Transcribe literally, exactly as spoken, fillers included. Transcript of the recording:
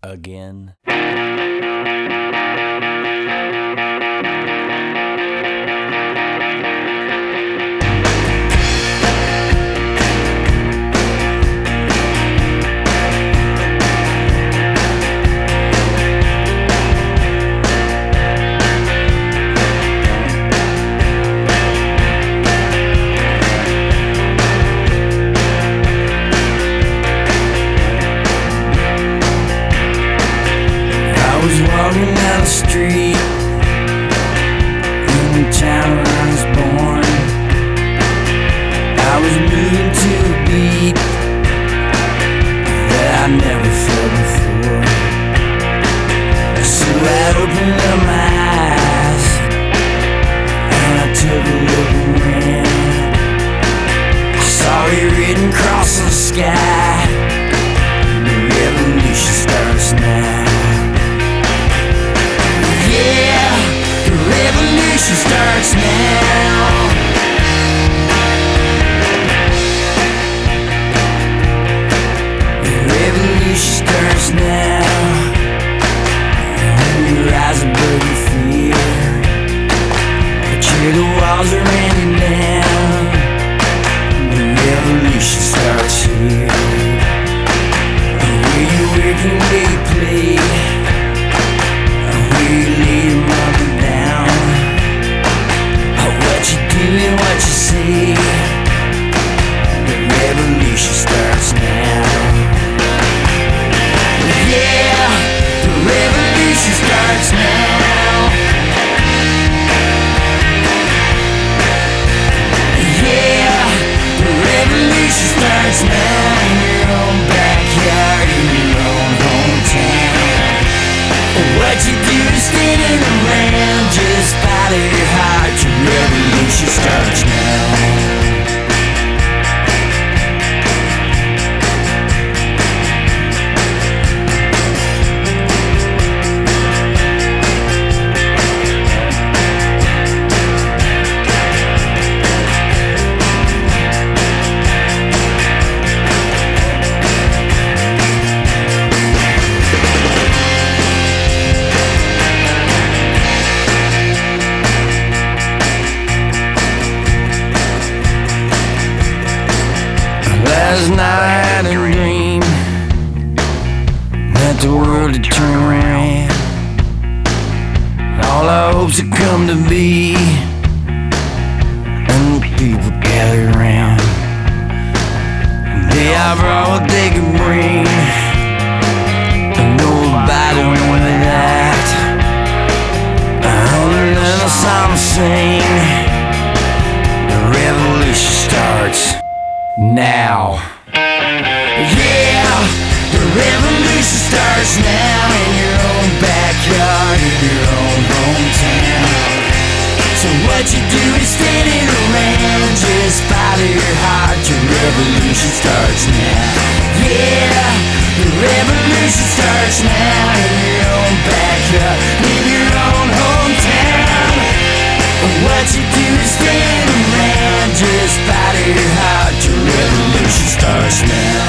again. Walking down the street in the town where I was born. I was moving to a beat that I never felt before. So I opened up my eyes and I took a look around. I saw it written across the sky: the revolution starts now. Yeah, the revolution starts now. The revolution starts now. When you rise above your fear, but here the walls are raining down. The revolution starts here. Where you work and where you play, you lay your mother down. Oh, what you do and what you say, the revolution starts now. Yeah, the revolution starts now. Yeah, the revolution starts now. In your own backyard, in your own hometown. What you do is standing around, just follow your heart. Your revolution starts now. Last night I had a dream that the world had turned around. All our hopes had come to be, and the people gathered around. They all brought what they could bring, and nobody went without. A hundred and a song to sing. The revolution starts now. Yeah, the revolution starts now. In your own backyard, in your own hometown. So what you do is standing around, just follow your heart. Your revolution starts now. Yeah, the revolution starts now. In your own backyard, in your own hometown. What you do is stand around, just follow your heart. Your revolution starts now.